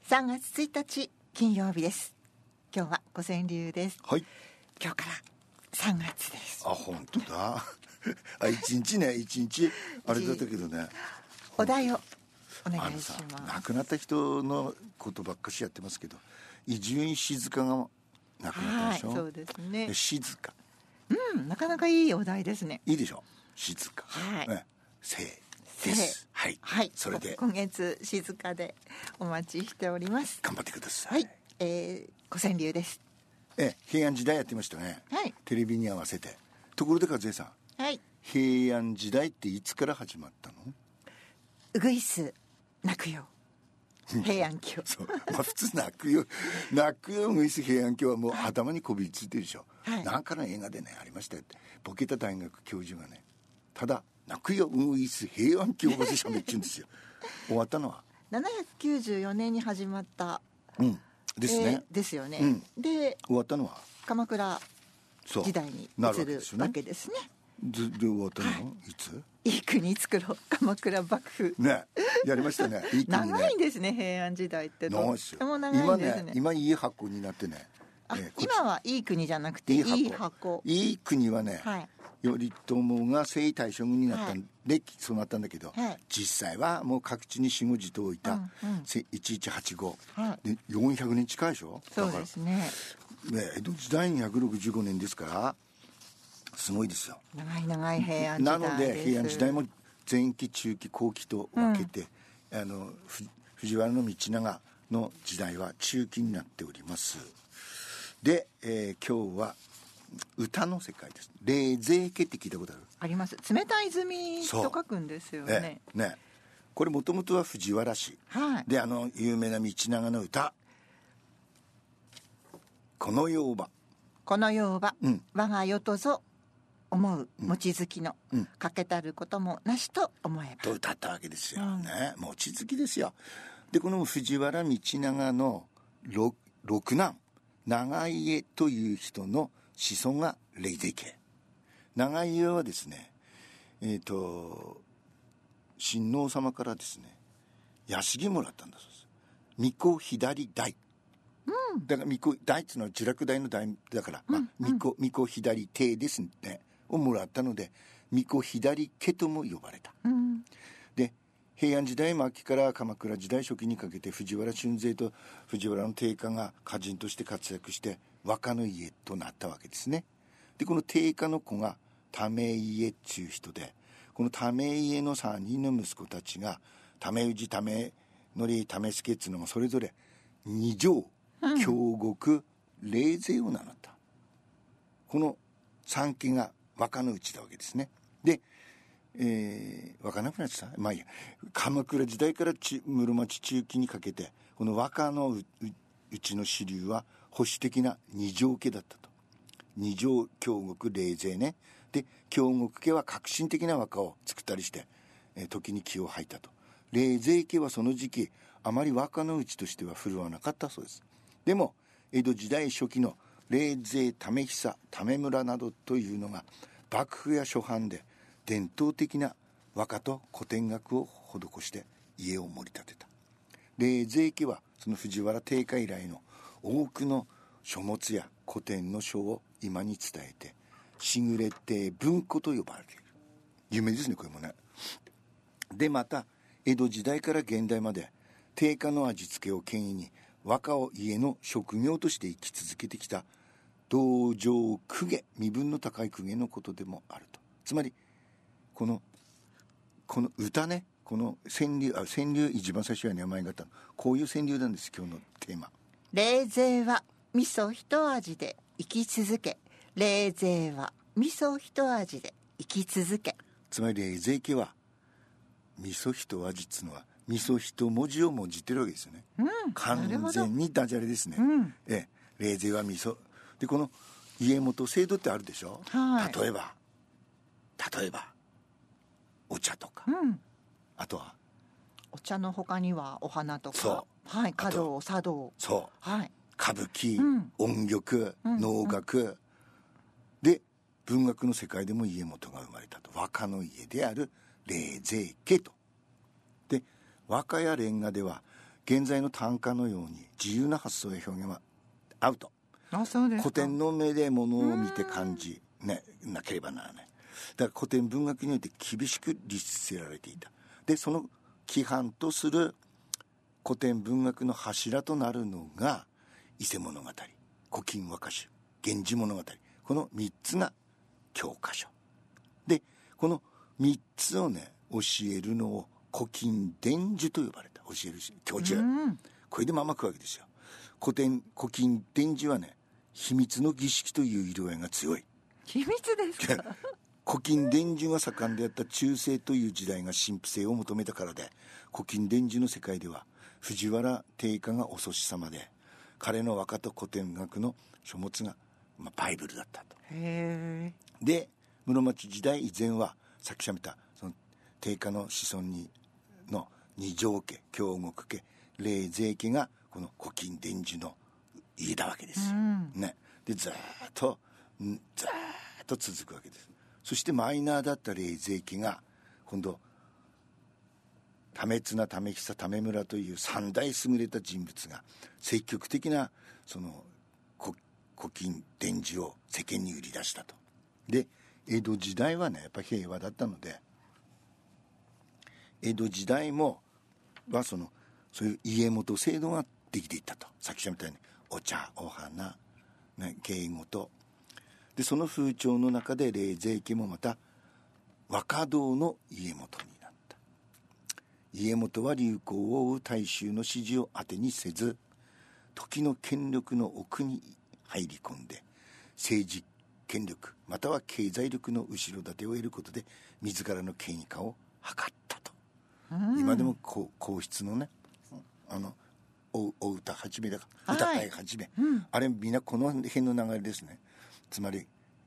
3月1日金曜日です。今日は五川流です。 はい。 今日から3月です。 あ、本当だ。一日ね、一日あれだったけどね。 お題をお願いします。 亡くなった人のことばっかしやってますけど、伊集院静が亡くなったでしょ。 はい、そうですね。 静か。 なかなかいいお題ですね。 いいでしょ。静か。 はい。 ね、生です。はい。 はい。 それで今月静かでお待ちしております。 頑張ってください。 はい。五川流です。 平安時代やってましたね。 はい。 テレビに合わせて。ところで和江さん。 はい。 平安時代っていつから始まったの？ うぐいす泣くよ。平安京。 そう、普通泣くようぐいす平安京はもう頭にこびりついてるでしょ。 はい。 なんかの映画でねありましたよって。ボケた大学教授がね、ただ泣くようぐいす平安京語で喋っちゅうんですよ。終わったのは 794年に始まった。 ですね。 ですよね。で終わったのは鎌倉時代に移るわけですね。 で終わったのは、いつ？ いい国作ろう鎌倉幕府ね、やりましたね。いい国ね。 長いんですね、平安時代って。 長いですよ。 長いんですね。 今いい箱になってね。 今はいい国じゃなくていい箱。 いい国はね、 はい、 頼朝が征夷大将軍になったんで、そうなったんだけど、実際はもう各地に守護地と置いた、1185、で400年近いでしょ。 そうですね。 江戸時代に165年ですからすごいですよ。 長い平安時代です。 なので平安時代も前期中期後期と分けて、藤原道長の時代は中期になっております。で、今日は歌の世界です。冷泉家って聞いたことある？ あります。冷たい泉と書くんですよね。 これもともとは藤原氏、で有名な道長の歌、この世は我が世とぞ思う望月の、かけたることもなしと思えばと歌ったわけですよね。望月ですよ。でこの藤原道長の六男長家という人の子孫が冷泉家。長家はですね、親王様からですね屋敷もらったんだそうです。巫女左大、だから巫女大っていうのは呪落大の大だから、巫女左帝ですねをもらったので巫女左家とも呼ばれた。で平安時代末期から鎌倉時代初期にかけて藤原俊勢と藤原の定家が歌人として活躍して若の家となったわけですね。でこの定家の子が為家っていう人で、この為家の3人の息子たちが為氏為則為助っていうのがそれぞれ二条京極冷泉を名乗った。この3家が若のうちだわけですね。で分からなくなってた。まあいいや。鎌倉時代から室町中期にかけてこの若のうちの支流は保守的な二条家だったと。二条京極冷泉ね。で京極家は革新的な和歌を作ったりして、時に気を吐いたと。冷泉家はその時期あまり和歌のうちとしては振るわなかったそうです。でも江戸時代初期の冷泉為久為村などというのが幕府や諸藩で伝統的な和歌と古典楽を施して家を盛り立てた。冷泉家はその藤原定家以来の多くの書物や古典の書を今に伝えてしぐれて文庫と呼ばれている。有名ですねこれもね。でまた江戸時代から現代まで定家の味付けを権威に和歌を家の職業として生き続けてきた道場公家、身分の高い公家のことでもあると。つまりこの歌ね、この川柳一番最初は名前があったの。こういう川柳なんです。今日のテーマ。 冷泉は味噌一味で生き続け。冷泉は味噌一味で生き続け。 つまり冷泉家は味噌一味っつうのは味噌一文字をもじってるわけですよね。完全にダジャレですね。冷泉は味噌で、この家元制度ってあるでしょ。例えばお茶とか、あとはお茶の他にはお花とか、華道茶道、歌舞伎、音曲、能楽で文学の世界でも家元が生まれたと。和歌の家である冷泉家と。で和歌や連歌では現在の短歌のように自由な発想や表現はアウト。 そうですか。 古典の目でものを見て感じ、ね、なければならない。だから古典文学において厳しく律せられていた。でその規範とする古典文学の柱となるのが伊勢物語、古今和歌集、源氏物語、この3つが教科書で、この3つをね教えるのを古今伝授と呼ばれた、教える教授、これでままくわけですよ。古今伝授はね、秘密の儀式という色合いが強い。 秘密ですか？ 古今伝授が盛んであった中世という時代が神秘性を求めたからで、古今伝授の世界では藤原定家がお祖師様で、彼の和歌と古典学の書物が、バイブルだったと。 へー。 で室町時代以前はさっきしゃべったその定家の子孫の二条家、京極家、冷泉家がこの古今伝授の家だわけですよ、ね、でずーっと続くわけです。そしてマイナーだった冷泉家が今度為綱、為久、為村という三大優れた人物が積極的なその古今伝授を世間に売り出したと。で江戸時代はねやっぱ平和だったので、江戸時代もはそういう家元制度ができていったと。さっき言ったようにお茶、お花、ね、芸事で、その風潮の中で冷泉家もまた和歌道の家元になった。家元は流行を追う大衆の指示を当てにせず、時の権力の奥に入り込んで政治権力または経済力の後ろ盾を得ることで自らの権威化を図ったと。今でも皇室のねお歌始めだから、歌会始め、あれみんなこの辺の流れですね。つまり、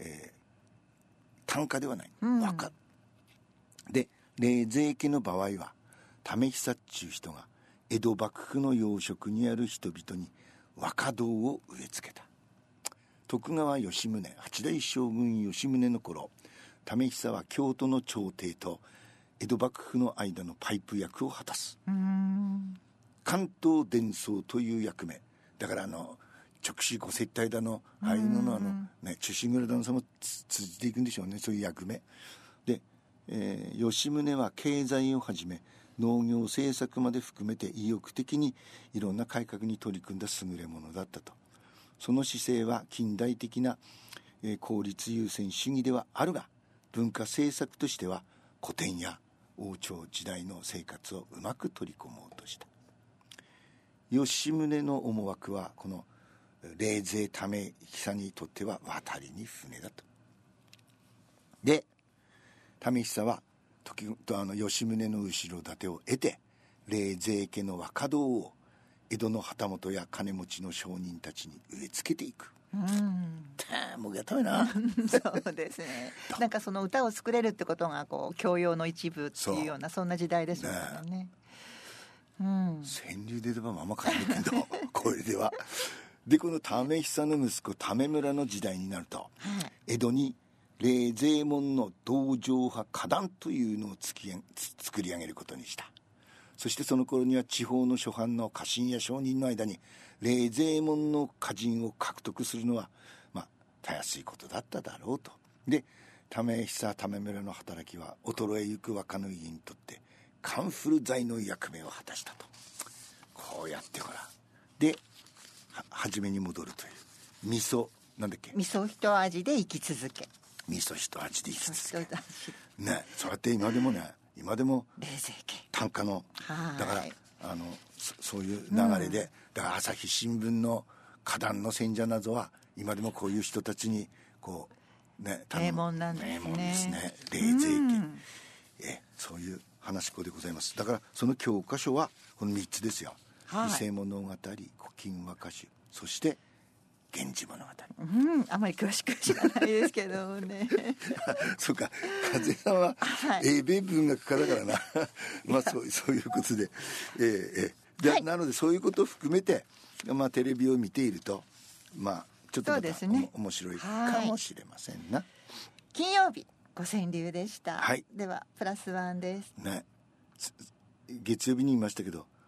短歌ではない、和歌で、冷泉家の場合は為久っちゅう人が江戸幕府の要職にある人々に和歌道を植え付けた。徳川吉宗、八代将軍吉宗の頃、為久は京都の朝廷と江戸幕府の間のパイプ役を果たす。関東伝奏という役目だから、直視ご接待だのああいうのの中心蔵旦さんも通じていくんでしょうね、そういう役目で、吉宗は経済をはじめ農業政策まで含めて意欲的にいろんな改革に取り組んだ優れものだったと。その姿勢は近代的な、効率優先主義ではあるが、文化政策としては古典や王朝時代の生活をうまく取り込もうとした。吉宗の思惑はこの冷泉為久にとっては渡りに船だと。で為久は吉宗の後ろ盾を得て冷泉家の和歌道を江戸の旗本や金持ちの商人たちに植え付けていく。もうやっためなそうですね。なんかその歌を作れるってことがこう教養の一部っていうようなそんな時代ですよね。 川柳で言えばまま書いてるけどこれではで、この為久の息子為村の時代になると、江戸に冷泉門の道場派歌壇というのを作り上げることにした。そしてその頃には地方の諸藩の家臣や商人の間に冷泉門の歌人を獲得するのはたやすいことだっただろうと。で為久為村の働きは衰えゆく若の家にとってカンフル剤の役目を果たしたと。こうやってほらで初めに戻るという味噌なんだっけ、 味噌一味で生き続け、 味噌一味で生き続けね、そうやって今でも冷泉家短歌のだからそういう流れで、だから朝日新聞の歌壇の選者などは今でもこういう人たちにこうね名門なんですね。 名門ですね、冷泉家、そういう話子でございます。だからその教科書はこの3つですよ。伊勢物語、古今和歌集、そして源氏物語。あまり詳しく知らないですけどねそうか、風さんは英米文学家だからなそういうことで、なのでそういうことを含めて、テレビを見ているとちょっとまた面白いかもしれませんな。 金曜日ご川柳でした、 はい、 ではプラスワンです、 ね、月曜日に言いましたけど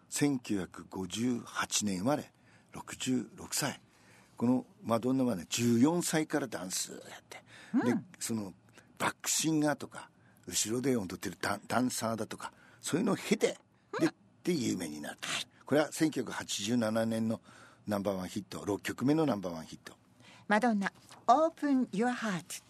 1958年生まれ66歳。このマドンナはね14歳からダンスやって、でそのバックシンガーとか後ろで踊ってるダンサーだとかそういうのを経てで有名になった。これは1987年のナンバーワンヒット、6曲目のナンバーワンヒット。 マドンナ Open Your Heart。